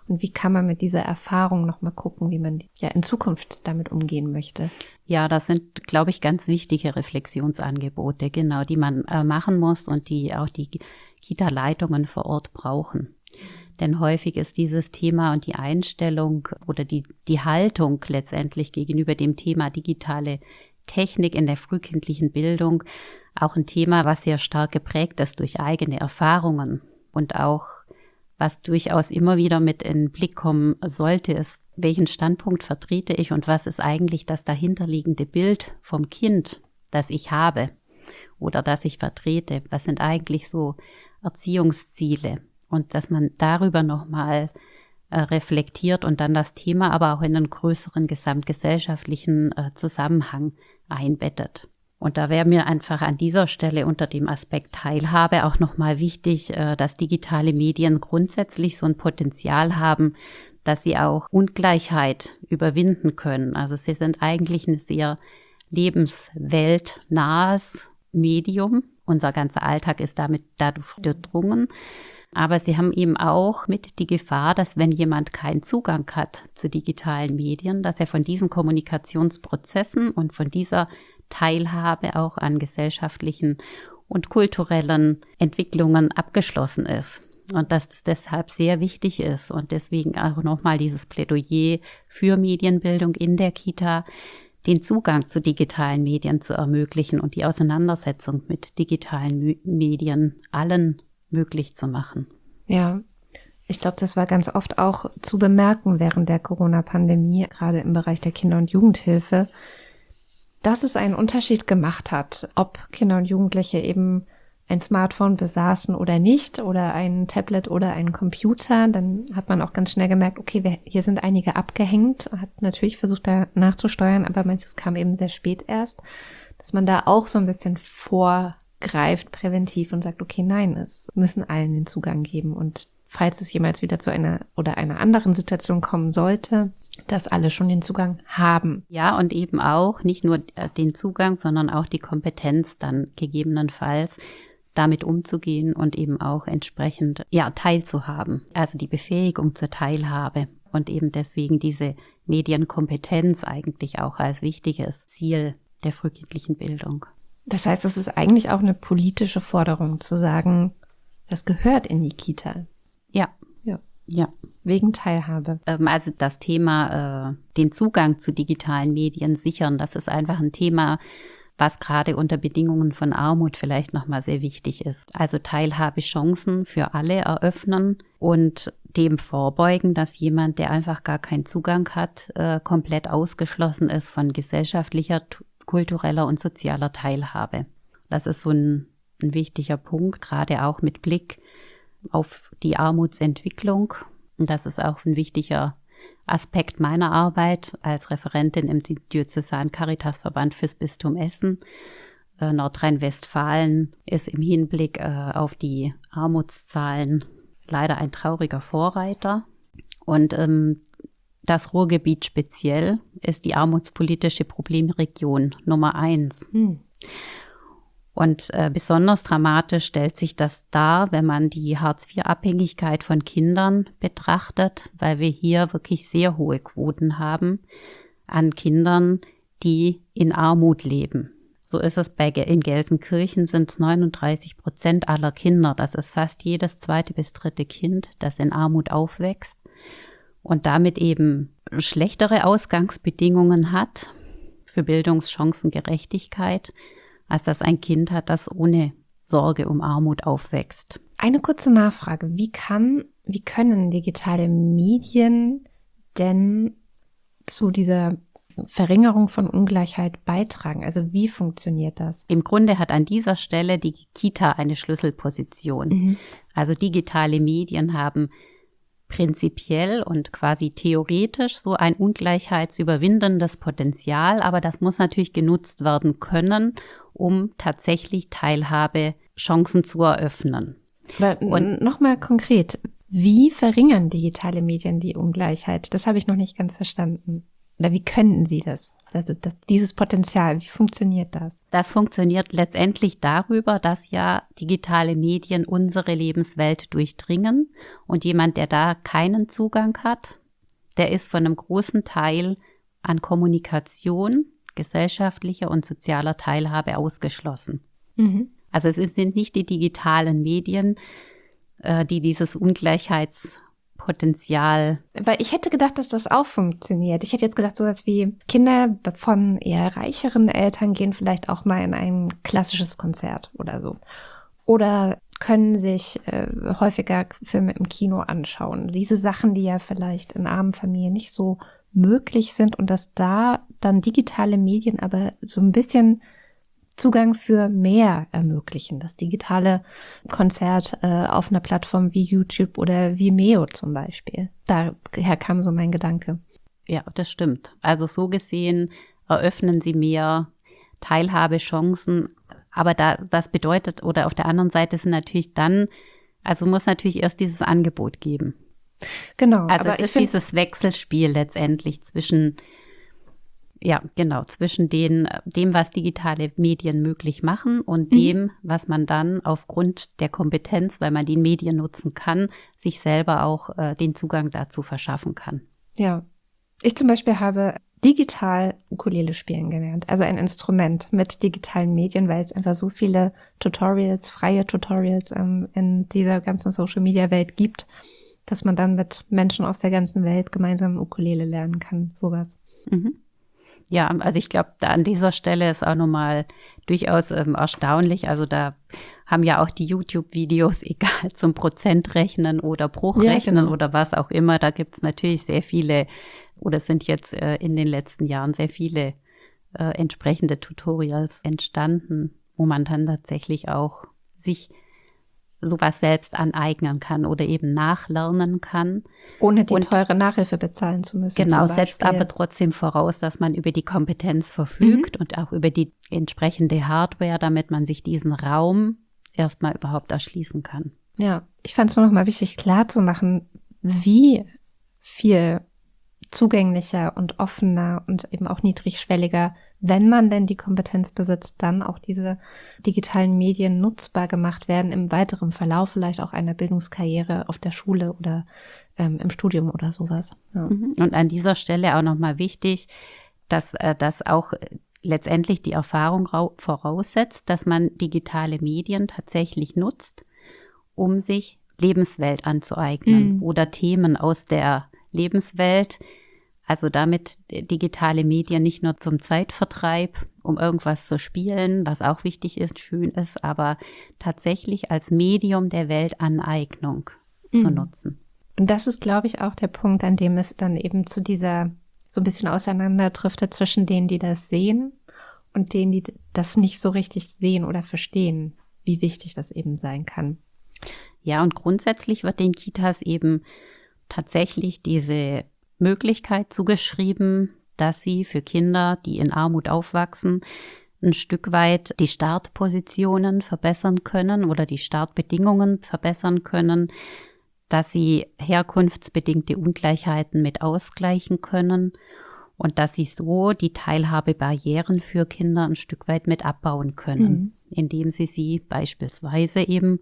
Und wie kann man mit dieser Erfahrung nochmal gucken, wie man ja in Zukunft damit umgehen möchte? Ja, das sind, glaube ich, ganz wichtige Reflexionsangebote, genau, die man machen muss und die auch die Kita-Leitungen vor Ort brauchen. Denn häufig ist dieses Thema und die Einstellung oder die Haltung letztendlich gegenüber dem Thema digitale Technik in der frühkindlichen Bildung auch ein Thema, was sehr stark geprägt ist durch eigene Erfahrungen und auch was durchaus immer wieder mit in den Blick kommen sollte, ist, welchen Standpunkt vertrete ich und was ist eigentlich das dahinterliegende Bild vom Kind, das ich habe oder das ich vertrete? Was sind eigentlich so Erziehungsziele? Und dass man darüber nochmal reflektiert und dann das Thema aber auch in einen größeren gesamtgesellschaftlichen Zusammenhang einbettet. Und da wäre mir einfach an dieser Stelle unter dem Aspekt Teilhabe auch nochmal wichtig, dass digitale Medien grundsätzlich so ein Potenzial haben, dass sie auch Ungleichheit überwinden können. Also sie sind eigentlich ein sehr lebensweltnahes Medium. Unser ganzer Alltag ist damit dadurch durchdrungen. Aber sie haben eben auch mit die Gefahr, dass wenn jemand keinen Zugang hat zu digitalen Medien, dass er von diesen Kommunikationsprozessen und von dieser Teilhabe auch an gesellschaftlichen und kulturellen Entwicklungen abgeschlossen ist. Und dass es deshalb sehr wichtig ist und deswegen auch nochmal dieses Plädoyer für Medienbildung in der Kita, den Zugang zu digitalen Medien zu ermöglichen und die Auseinandersetzung mit digitalen Medien allen möglich zu machen. Ja, ich glaube, das war ganz oft auch zu bemerken während der Corona-Pandemie, gerade im Bereich der Kinder- und Jugendhilfe, dass es einen Unterschied gemacht hat, ob Kinder und Jugendliche eben ein Smartphone besaßen oder nicht oder ein Tablet oder einen Computer. Dann hat man auch ganz schnell gemerkt, okay, hier sind einige abgehängt, hat natürlich versucht, da nachzusteuern, aber manches kam eben sehr spät erst, dass man da auch so ein bisschen vorgreift präventiv und sagt, okay, nein, es müssen allen den Zugang geben und falls es jemals wieder zu einer anderen Situation kommen sollte, dass alle schon den Zugang haben. Ja, und eben auch nicht nur den Zugang, sondern auch die Kompetenz dann gegebenenfalls damit umzugehen und eben auch entsprechend teilzuhaben. Also die Befähigung zur Teilhabe und eben deswegen diese Medienkompetenz eigentlich auch als wichtiges Ziel der frühkindlichen Bildung. Das heißt, es ist eigentlich auch eine politische Forderung zu sagen, das gehört in die Kita. Ja. Wegen Teilhabe. Also das Thema, den Zugang zu digitalen Medien sichern, das ist einfach ein Thema, was gerade unter Bedingungen von Armut vielleicht nochmal sehr wichtig ist. Also Teilhabechancen für alle eröffnen und dem vorbeugen, dass jemand, der einfach gar keinen Zugang hat, komplett ausgeschlossen ist von gesellschaftlicher, kultureller und sozialer Teilhabe. Das ist so ein wichtiger Punkt, gerade auch mit Blick auf die Armutsentwicklung. Und das ist auch ein wichtiger Aspekt meiner Arbeit als Referentin im Diözesanen Caritasverband fürs Bistum Essen. Nordrhein-Westfalen ist im Hinblick auf die Armutszahlen leider ein trauriger Vorreiter. Und das Ruhrgebiet speziell ist die armutspolitische Problemregion Nummer 1. Und besonders dramatisch stellt sich das dar, wenn man die Hartz-IV-Abhängigkeit von Kindern betrachtet, weil wir hier wirklich sehr hohe Quoten haben an Kindern, die in Armut leben. So ist es in Gelsenkirchen sind es 39% aller Kinder. Das ist fast jedes zweite bis dritte Kind, das in Armut aufwächst und damit eben schlechtere Ausgangsbedingungen hat für Bildungschancengerechtigkeit, als dass ein Kind hat, das ohne Sorge um Armut aufwächst. Eine kurze Nachfrage. Wie können digitale Medien denn zu dieser Verringerung von Ungleichheit beitragen? Also wie funktioniert das? Im Grunde hat an dieser Stelle die Kita eine Schlüsselposition. Also digitale Medien haben prinzipiell und quasi theoretisch so ein ungleichheitsüberwindendes Potenzial, aber das muss natürlich genutzt werden können, um tatsächlich Teilhabechancen zu eröffnen. Und nochmal konkret, wie verringern digitale Medien die Ungleichheit? Das habe ich noch nicht ganz verstanden. Oder wie könnten sie das? Also dieses Potenzial, wie funktioniert das? Das funktioniert letztendlich darüber, dass ja digitale Medien unsere Lebenswelt durchdringen und jemand, der da keinen Zugang hat, der ist von einem großen Teil an Kommunikation, gesellschaftlicher und sozialer Teilhabe ausgeschlossen. Mhm. Also es sind nicht die digitalen Medien, die dieses Ungleichheitspotenzial. Weil ich hätte gedacht, dass das auch funktioniert. Ich hätte jetzt gedacht, sowas wie Kinder von eher reicheren Eltern gehen vielleicht auch mal in ein klassisches Konzert oder so. Oder können sich häufiger Filme im Kino anschauen. Diese Sachen, die ja vielleicht in armen Familien nicht so möglich sind und dass da dann digitale Medien aber so ein bisschen Zugang für mehr ermöglichen. Das digitale Konzert auf einer Plattform wie YouTube oder Vimeo zum Beispiel. Daher kam so mein Gedanke. Ja, das stimmt. Also so gesehen eröffnen sie mehr Teilhabechancen. Aber das bedeutet, oder auf der anderen Seite sind natürlich dann, also muss natürlich erst dieses Angebot geben. Genau. Also aber es ist dieses Wechselspiel letztendlich zwischen dem, was digitale Medien möglich machen und dem, was man dann aufgrund der Kompetenz, weil man die Medien nutzen kann, sich selber auch den Zugang dazu verschaffen kann. Ja, ich zum Beispiel habe digital Ukulele spielen gelernt, also ein Instrument mit digitalen Medien, weil es einfach so viele Tutorials, freie Tutorials in dieser ganzen Social-Media-Welt gibt, dass man dann mit Menschen aus der ganzen Welt gemeinsam Ukulele lernen kann, sowas. Mhm. Ja, also ich glaube, da an dieser Stelle ist auch nochmal durchaus erstaunlich. Also da haben ja auch die YouTube-Videos, egal zum Prozentrechnen oder Bruchrechnen oder was auch immer, da gibt es natürlich sehr viele, oder sind jetzt in den letzten Jahren sehr viele entsprechende Tutorials entstanden, wo man dann tatsächlich auch sich sowas selbst aneignen kann oder eben nachlernen kann. Ohne die teure Nachhilfe bezahlen zu müssen. Genau, setzt aber trotzdem voraus, dass man über die Kompetenz verfügt und auch über die entsprechende Hardware, damit man sich diesen Raum erstmal überhaupt erschließen kann. Ja, ich fand es nur noch mal wichtig, klar zu machen, wie viel zugänglicher und offener und eben auch niedrigschwelliger, wenn man denn die Kompetenz besitzt, dann auch diese digitalen Medien nutzbar gemacht werden im weiteren Verlauf, vielleicht auch einer Bildungskarriere auf der Schule oder im Studium oder sowas. Ja. Und an dieser Stelle auch nochmal wichtig, dass das auch letztendlich die Erfahrung voraussetzt, dass man digitale Medien tatsächlich nutzt, um sich Lebenswelt anzueignen oder Themen aus der Lebenswelt. Also damit digitale Medien nicht nur zum Zeitvertreib, um irgendwas zu spielen, was auch wichtig ist, schön ist, aber tatsächlich als Medium der Weltaneignung zu nutzen. Und das ist, glaube ich, auch der Punkt, an dem es dann eben zu dieser so ein bisschen auseinanderdriftet zwischen denen, die das sehen und denen, die das nicht so richtig sehen oder verstehen, wie wichtig das eben sein kann. Ja, und grundsätzlich wird den Kitas eben tatsächlich diese Möglichkeit zugeschrieben, dass sie für Kinder, die in Armut aufwachsen, ein Stück weit die Startpositionen verbessern können oder die Startbedingungen verbessern können, dass sie herkunftsbedingte Ungleichheiten mit ausgleichen können und dass sie so die Teilhabebarrieren für Kinder ein Stück weit mit abbauen können, indem sie beispielsweise eben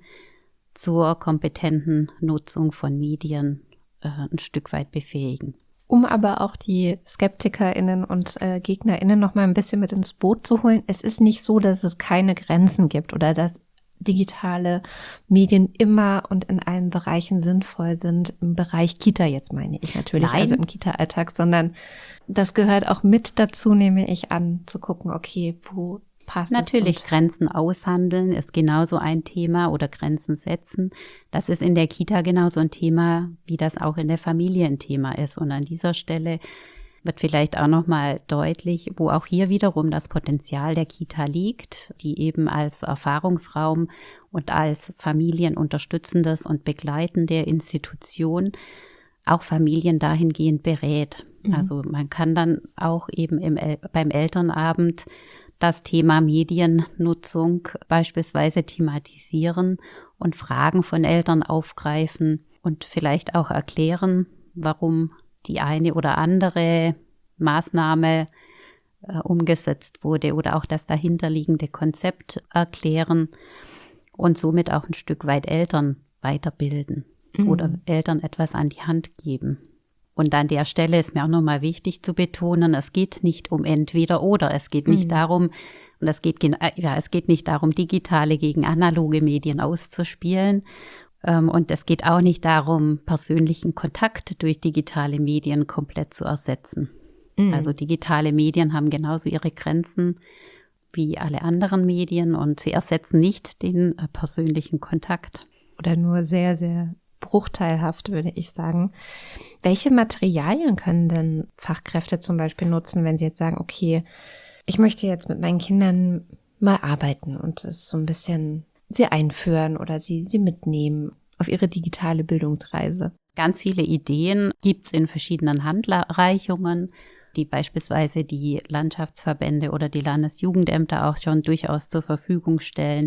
zur kompetenten Nutzung von Medien ein Stück weit befähigen. Um aber auch die SkeptikerInnen und GegnerInnen noch mal ein bisschen mit ins Boot zu holen. Es ist nicht so, dass es keine Grenzen gibt oder dass digitale Medien immer und in allen Bereichen sinnvoll sind. Im Bereich Kita jetzt meine ich natürlich, also im Kita-Alltag, sondern das gehört auch mit dazu, nehme ich an, zu gucken, okay, wo passt natürlich es? Grenzen aushandeln ist genauso ein Thema oder Grenzen setzen. Das ist in der Kita genauso ein Thema, wie das auch in der Familie ein Thema ist. Und an dieser Stelle wird vielleicht auch nochmal deutlich, wo auch hier wiederum das Potenzial der Kita liegt, die eben als Erfahrungsraum und als familienunterstützendes und begleitende Institution auch Familien dahingehend berät. Also man kann dann auch eben beim Elternabend das Thema Mediennutzung beispielsweise thematisieren und Fragen von Eltern aufgreifen und vielleicht auch erklären, warum die eine oder andere Maßnahme umgesetzt wurde oder auch das dahinterliegende Konzept erklären und somit auch ein Stück weit Eltern weiterbilden oder Eltern etwas an die Hand geben. Und an der Stelle ist mir auch nochmal wichtig zu betonen, es geht nicht um entweder oder, es geht nicht darum, und es geht nicht darum, digitale gegen analoge Medien auszuspielen. Und es geht auch nicht darum, persönlichen Kontakt durch digitale Medien komplett zu ersetzen. Also digitale Medien haben genauso ihre Grenzen wie alle anderen Medien und sie ersetzen nicht den persönlichen Kontakt. Oder nur sehr, sehr bruchteilhaft, würde ich sagen. Welche Materialien können denn Fachkräfte zum Beispiel nutzen, wenn sie jetzt sagen, okay, ich möchte jetzt mit meinen Kindern mal arbeiten und es so ein bisschen sie einführen oder sie mitnehmen auf ihre digitale Bildungsreise? Ganz viele Ideen gibt es in verschiedenen Handreichungen, die beispielsweise die Landschaftsverbände oder die Landesjugendämter auch schon durchaus zur Verfügung stellen,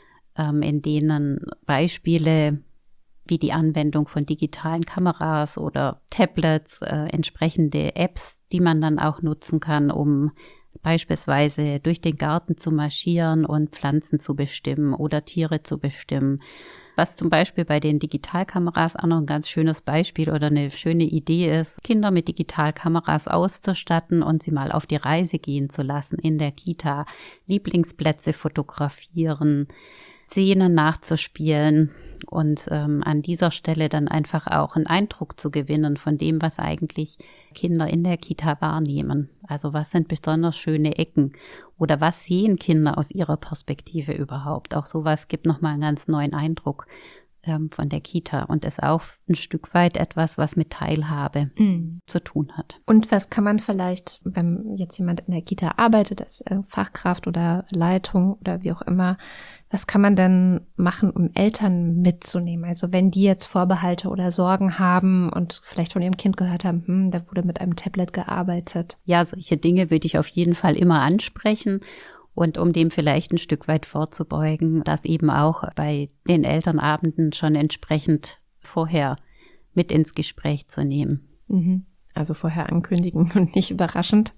in denen Beispiele wie die Anwendung von digitalen Kameras oder Tablets, entsprechende Apps, die man dann auch nutzen kann, um beispielsweise durch den Garten zu marschieren und Pflanzen zu bestimmen oder Tiere zu bestimmen. Was zum Beispiel bei den Digitalkameras auch noch ein ganz schönes Beispiel oder eine schöne Idee ist, Kinder mit Digitalkameras auszustatten und sie mal auf die Reise gehen zu lassen in der Kita, Lieblingsplätze fotografieren, Szenen nachzuspielen und an dieser Stelle dann einfach auch einen Eindruck zu gewinnen von dem, was eigentlich Kinder in der Kita wahrnehmen. Also was sind besonders schöne Ecken oder was sehen Kinder aus ihrer Perspektive überhaupt? Auch sowas gibt nochmal einen ganz neuen Eindruck von der Kita und ist auch ein Stück weit etwas, was mit Teilhabe zu tun hat. Und was kann man vielleicht, wenn jetzt jemand in der Kita arbeitet, als Fachkraft oder Leitung oder wie auch immer, was kann man denn machen, um Eltern mitzunehmen? Also wenn die jetzt Vorbehalte oder Sorgen haben und vielleicht von ihrem Kind gehört haben, da wurde mit einem Tablet gearbeitet. Ja, solche Dinge würde ich auf jeden Fall immer ansprechen. Und um dem vielleicht ein Stück weit vorzubeugen, das eben auch bei den Elternabenden schon entsprechend vorher mit ins Gespräch zu nehmen. Also vorher ankündigen und nicht überraschend.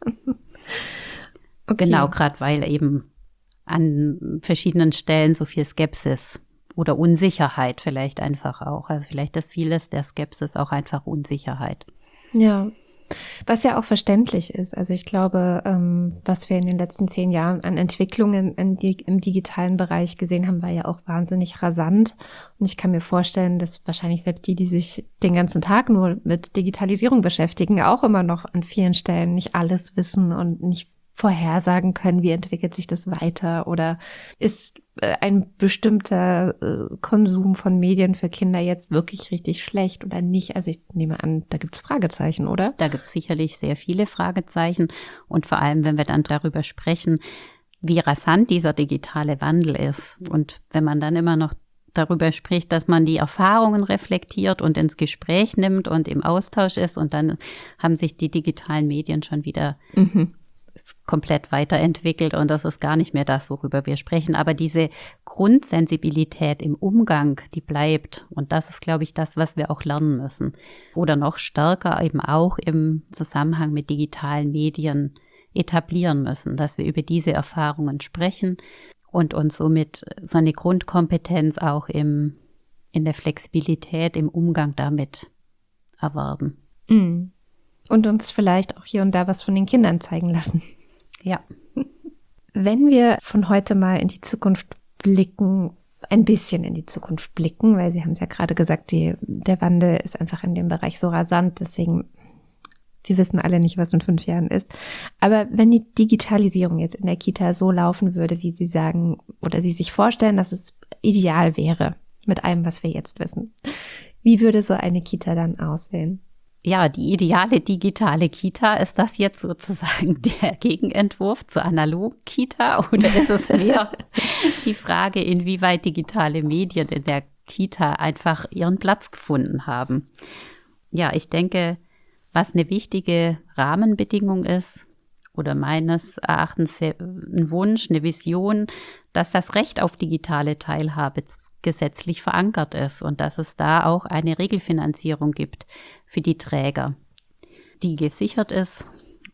Okay. Genau, gerade weil eben an verschiedenen Stellen so viel Skepsis oder Unsicherheit vielleicht einfach auch. Also vielleicht ist vieles der Skepsis auch einfach Unsicherheit. Ja. Was ja auch verständlich ist. Also ich glaube, was wir in den letzten 10 Jahren an Entwicklungen im digitalen Bereich gesehen haben, war ja auch wahnsinnig rasant. Und ich kann mir vorstellen, dass wahrscheinlich selbst die sich den ganzen Tag nur mit Digitalisierung beschäftigen, auch immer noch an vielen Stellen nicht alles wissen und nicht vorhersagen können, wie entwickelt sich das weiter oder ist ein bestimmter Konsum von Medien für Kinder jetzt wirklich richtig schlecht oder nicht? Also ich nehme an, da gibt es Fragezeichen, oder? Da gibt es sicherlich sehr viele Fragezeichen und vor allem, wenn wir dann darüber sprechen, wie rasant dieser digitale Wandel ist und wenn man dann immer noch darüber spricht, dass man die Erfahrungen reflektiert und ins Gespräch nimmt und im Austausch ist und dann haben sich die digitalen Medien schon wieder komplett weiterentwickelt und das ist gar nicht mehr das, worüber wir sprechen. Aber diese Grundsensibilität im Umgang, die bleibt und das ist, glaube ich, das, was wir auch lernen müssen. Oder noch stärker eben auch im Zusammenhang mit digitalen Medien etablieren müssen, dass wir über diese Erfahrungen sprechen und uns somit so eine Grundkompetenz auch in der Flexibilität, im Umgang damit erwerben. Und uns vielleicht auch hier und da was von den Kindern zeigen lassen. Ja. Wenn wir von heute mal in die Zukunft blicken, ein bisschen in die Zukunft blicken, weil Sie haben es ja gerade gesagt, der Wandel ist einfach in dem Bereich so rasant, deswegen, wir wissen alle nicht, was in 5 Jahren ist. Aber wenn die Digitalisierung jetzt in der Kita so laufen würde, wie Sie sagen, oder Sie sich vorstellen, dass es ideal wäre, mit allem, was wir jetzt wissen, wie würde so eine Kita dann aussehen? Ja, die ideale digitale Kita, ist das jetzt sozusagen der Gegenentwurf zur Analog-Kita oder ist es mehr die Frage, inwieweit digitale Medien in der Kita einfach ihren Platz gefunden haben? Ja, ich denke, was eine wichtige Rahmenbedingung ist oder meines Erachtens ein Wunsch, eine Vision, dass das Recht auf digitale Teilhabe gesetzlich verankert ist und dass es da auch eine Regelfinanzierung gibt für die Träger, die gesichert ist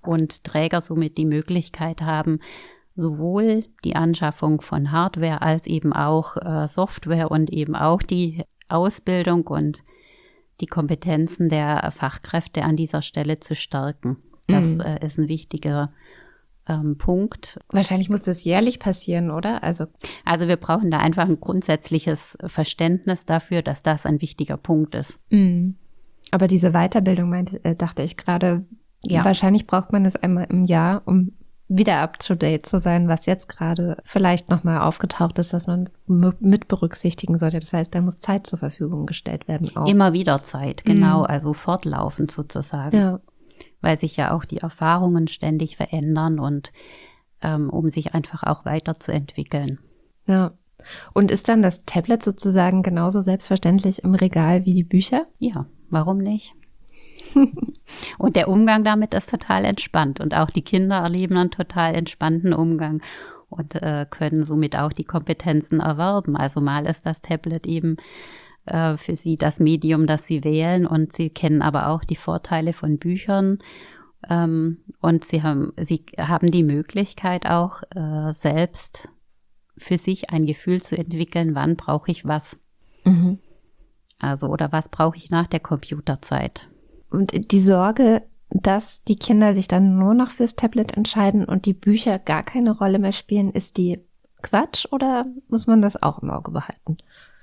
und Träger somit die Möglichkeit haben, sowohl die Anschaffung von Hardware als eben auch Software und eben auch die Ausbildung und die Kompetenzen der Fachkräfte an dieser Stelle zu stärken. Das ist ein wichtiger Punkt. Wahrscheinlich muss das jährlich passieren, oder? Also wir brauchen da einfach ein grundsätzliches Verständnis dafür, dass das ein wichtiger Punkt ist. Aber diese Weiterbildung, dachte ich gerade, wahrscheinlich braucht man das einmal im Jahr, um wieder up-to-date zu sein, was jetzt gerade vielleicht nochmal aufgetaucht ist, was man mit berücksichtigen sollte. Das heißt, da muss Zeit zur Verfügung gestellt werden auch. Immer wieder Zeit, genau, also fortlaufend sozusagen. Ja. Weil sich ja auch die Erfahrungen ständig verändern und um sich einfach auch weiterzuentwickeln. Ja. Und ist dann das Tablet sozusagen genauso selbstverständlich im Regal wie die Bücher? Ja, warum nicht? Und der Umgang damit ist total entspannt und auch die Kinder erleben einen total entspannten Umgang und können somit auch die Kompetenzen erwerben. Also mal ist das Tablet eben für sie das Medium, das sie wählen und sie kennen aber auch die Vorteile von Büchern und sie haben die Möglichkeit auch selbst für sich ein Gefühl zu entwickeln, wann brauche ich was. Also oder was brauche ich nach der Computerzeit. Und die Sorge, dass die Kinder sich dann nur noch fürs Tablet entscheiden und die Bücher gar keine Rolle mehr spielen, ist die Quatsch oder muss man das auch im Auge behalten?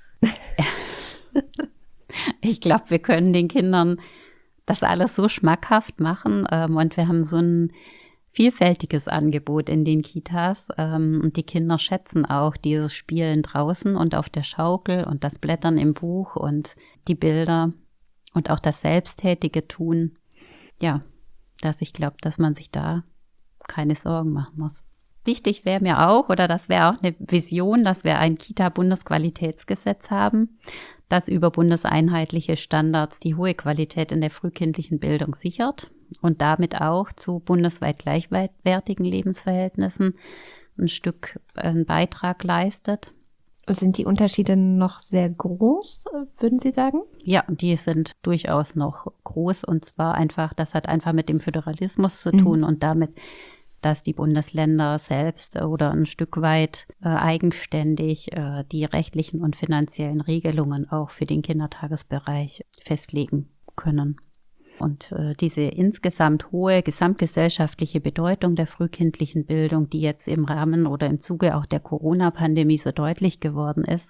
Ich glaube, wir können den Kindern das alles so schmackhaft machen und wir haben so ein vielfältiges Angebot in den Kitas und die Kinder schätzen auch dieses Spielen draußen und auf der Schaukel und das Blättern im Buch und die Bilder. Und auch das selbsttätige Tun, ja, dass ich glaube, dass man sich da keine Sorgen machen muss. Wichtig wäre mir auch, oder das wäre auch eine Vision, dass wir ein Kita-Bundesqualitätsgesetz haben, das über bundeseinheitliche Standards die hohe Qualität in der frühkindlichen Bildung sichert und damit auch zu bundesweit gleichwertigen Lebensverhältnissen einen Beitrag leistet. Sind die Unterschiede noch sehr groß, würden Sie sagen? Ja, die sind durchaus noch groß und zwar einfach, das hat einfach mit dem Föderalismus zu tun und damit, dass die Bundesländer selbst oder ein Stück weit eigenständig die rechtlichen und finanziellen Regelungen auch für den Kindertagesbereich festlegen können. Und diese insgesamt hohe gesamtgesellschaftliche Bedeutung der frühkindlichen Bildung, die jetzt im Rahmen oder im Zuge auch der Corona-Pandemie so deutlich geworden ist,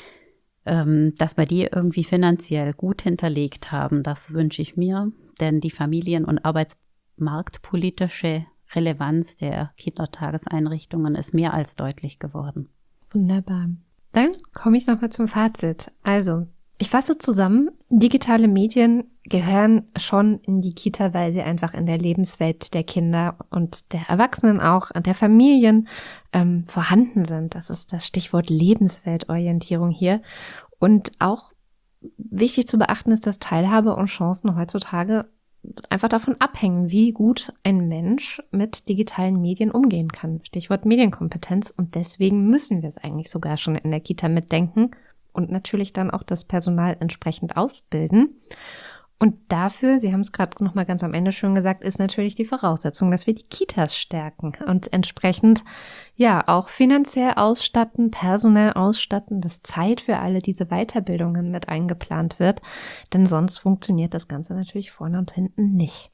dass wir die irgendwie finanziell gut hinterlegt haben, das wünsche ich mir. Denn die familien- und arbeitsmarktpolitische Relevanz der Kindertageseinrichtungen ist mehr als deutlich geworden. Wunderbar. Dann komme ich nochmal zum Fazit. Also, ich fasse zusammen, digitale Medien gehören schon in die Kita, weil sie einfach in der Lebenswelt der Kinder und der Erwachsenen auch, der Familien vorhanden sind. Das ist das Stichwort Lebensweltorientierung hier. Und auch wichtig zu beachten ist, dass Teilhabe und Chancen heutzutage einfach davon abhängen, wie gut ein Mensch mit digitalen Medien umgehen kann. Stichwort Medienkompetenz. Und deswegen müssen wir es eigentlich sogar schon in der Kita mitdenken und natürlich dann auch das Personal entsprechend ausbilden. Und dafür, Sie haben es gerade noch mal ganz am Ende schon gesagt, ist natürlich die Voraussetzung, dass wir die Kitas stärken und entsprechend ja auch finanziell ausstatten, personell ausstatten, dass Zeit für alle diese Weiterbildungen mit eingeplant wird, denn sonst funktioniert das Ganze natürlich vorne und hinten nicht.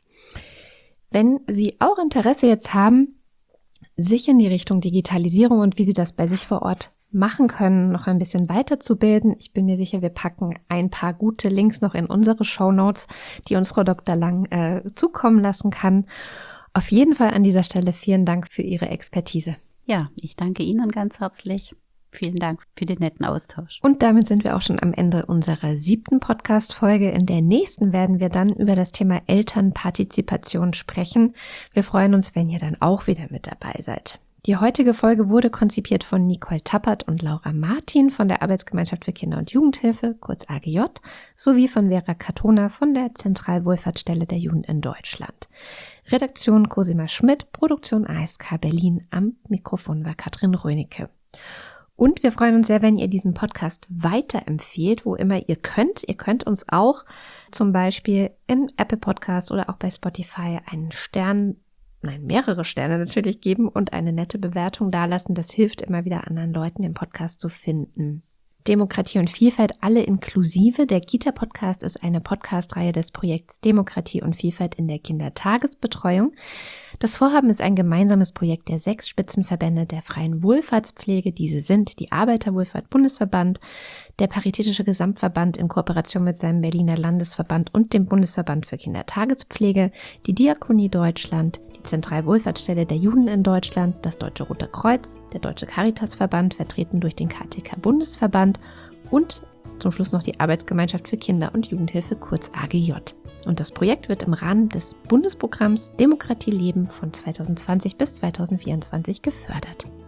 Wenn Sie auch Interesse jetzt haben, sich in die Richtung Digitalisierung und wie Sie das bei sich vor Ort machen können, noch ein bisschen weiterzubilden. Ich bin mir sicher, wir packen ein paar gute Links noch in unsere Shownotes, die uns Frau Dr. Lang zukommen lassen kann. Auf jeden Fall an dieser Stelle vielen Dank für Ihre Expertise. Ja, ich danke Ihnen ganz herzlich. Vielen Dank für den netten Austausch. Und damit sind wir auch schon am Ende unserer 7. Podcast-Folge. In der nächsten werden wir dann über das Thema Elternpartizipation sprechen. Wir freuen uns, wenn ihr dann auch wieder mit dabei seid. Die heutige Folge wurde konzipiert von Nicole Tappert und Laura Martin von der Arbeitsgemeinschaft für Kinder- und Jugendhilfe, kurz AGJ, sowie von Vera Katona von der Zentralwohlfahrtsstelle der Jugend in Deutschland. Redaktion Cosima Schmidt, Produktion ASK Berlin, am Mikrofon war Katrin Rönecke. Und wir freuen uns sehr, wenn ihr diesen Podcast weiterempfehlt, wo immer ihr könnt. Ihr könnt uns auch zum Beispiel in Apple Podcast oder auch bei Spotify einen Stern mehrere Sterne natürlich geben und eine nette Bewertung dalassen. Das hilft immer wieder anderen Leuten, den Podcast zu finden. Demokratie und Vielfalt, alle inklusive. Der Kita-Podcast ist eine Podcast-Reihe des Projekts Demokratie und Vielfalt in der Kindertagesbetreuung. Das Vorhaben ist ein gemeinsames Projekt der 6 Spitzenverbände der freien Wohlfahrtspflege. Diese sind die Arbeiterwohlfahrt-Bundesverband, der Paritätische Gesamtverband in Kooperation mit seinem Berliner Landesverband und dem Bundesverband für Kindertagespflege, die Diakonie Deutschland, die Zentralwohlfahrtsstelle der Juden in Deutschland, das Deutsche Rote Kreuz, der Deutsche Caritasverband, vertreten durch den KTK-Bundesverband und zum Schluss noch die Arbeitsgemeinschaft für Kinder- und Jugendhilfe, kurz AGJ. Und das Projekt wird im Rahmen des Bundesprogramms Demokratie leben von 2020 bis 2024 gefördert.